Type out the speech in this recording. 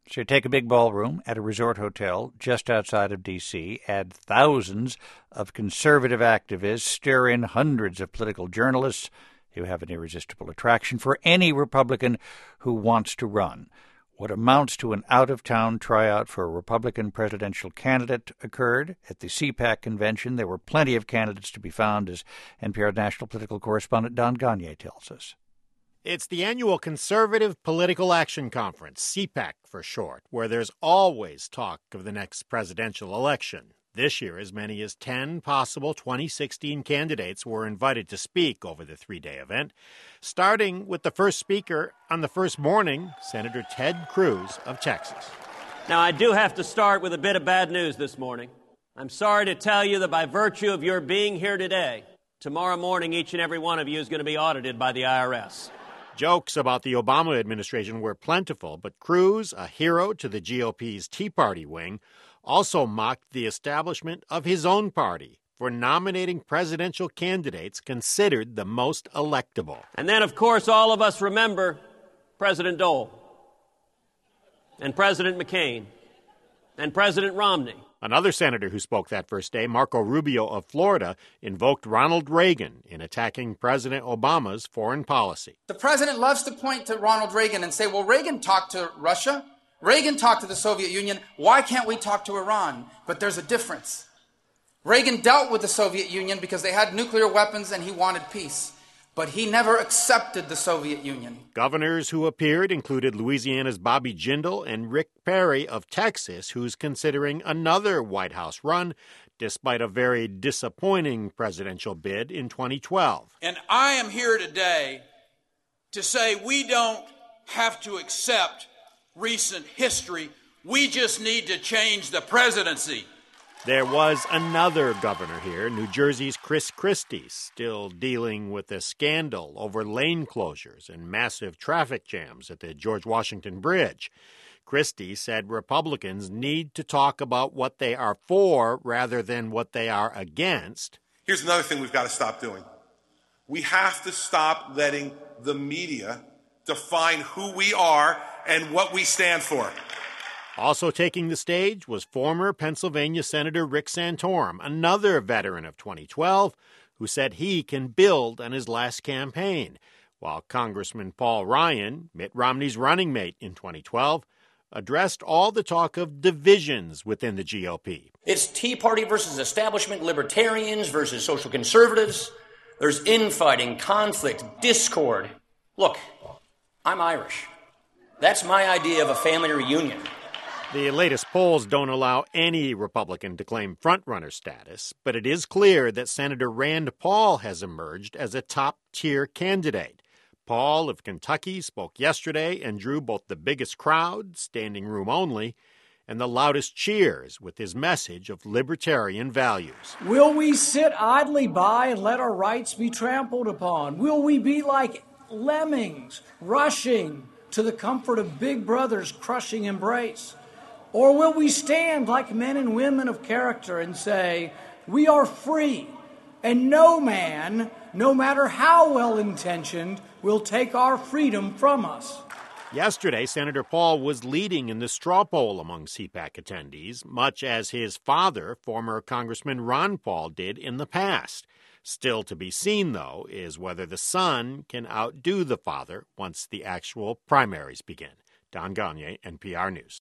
So you take a big ballroom at a resort hotel just outside of D.C., add thousands of conservative activists, stir in hundreds of political journalists. You have an irresistible attraction for any Republican who wants to run. What amounts to an out-of-town tryout for a Republican presidential candidate occurred at the CPAC convention. There were plenty of candidates to be found, as NPR national political correspondent Don Gagné tells us. It's the annual Conservative Political Action Conference, CPAC for short, where there's always talk of the next presidential election. This year, as many as 10 possible 2016 candidates were invited to speak over the three-day event, starting with the first speaker on the first morning, Senator Ted Cruz of Texas. Now, I do have to start with a bit of bad news this morning. I'm sorry to tell you that by virtue of your being here today, tomorrow morning each and every one of you is going to be audited by the IRS. Jokes about the Obama administration were plentiful, but Cruz, a hero to the GOP's Tea Party wing, also mocked the establishment of his own party for nominating presidential candidates considered the most electable. And then, of course, all of us remember President Dole and President McCain and President Romney. Another senator who spoke that first day, Marco Rubio of Florida, invoked Ronald Reagan in attacking President Obama's foreign policy. The president loves to point to Ronald Reagan and say, well, Reagan talked to Russia. Reagan talked to the Soviet Union. Why can't we talk to Iran? But there's a difference. Reagan dealt with the Soviet Union because they had nuclear weapons and he wanted peace. But he never accepted the Soviet Union. Governors who appeared included Louisiana's Bobby Jindal and Rick Perry of Texas, who's considering another White House run, despite a very disappointing presidential bid in 2012. And I am here today to say we don't have to accept recent history. We just need to change the presidency. There was another governor here, New Jersey's Chris Christie, still dealing with a scandal over lane closures and massive traffic jams at the George Washington Bridge. Christie said Republicans need to talk about what they are for rather than what they are against. Here's another thing we've got to stop doing. We have to stop letting the media define who we are and what we stand for. Also taking the stage was former Pennsylvania Senator Rick Santorum, another veteran of 2012, who said he can build on his last campaign, while Congressman Paul Ryan, Mitt Romney's running mate in 2012, addressed all the talk of divisions within the GOP. It's Tea Party versus establishment, libertarians versus social conservatives. There's infighting, conflict, discord. Look, I'm Irish. That's my idea of a family reunion. The latest polls don't allow any Republican to claim frontrunner status, but it is clear that Senator Rand Paul has emerged as a top-tier candidate. Paul of Kentucky spoke yesterday and drew both the biggest crowd, standing room only, and the loudest cheers with his message of libertarian values. Will we sit idly by and let our rights be trampled upon? Will we be like lemmings rushing to the comfort of Big Brother's crushing embrace? Or will we stand like men and women of character and say, we are free, and no man, no matter how well-intentioned, will take our freedom from us? Yesterday, Senator Paul was leading in the straw poll among CPAC attendees, much as his father, former Congressman Ron Paul, did in the past. Still to be seen, though, is whether the son can outdo the father once the actual primaries begin. Don Gagné, NPR News.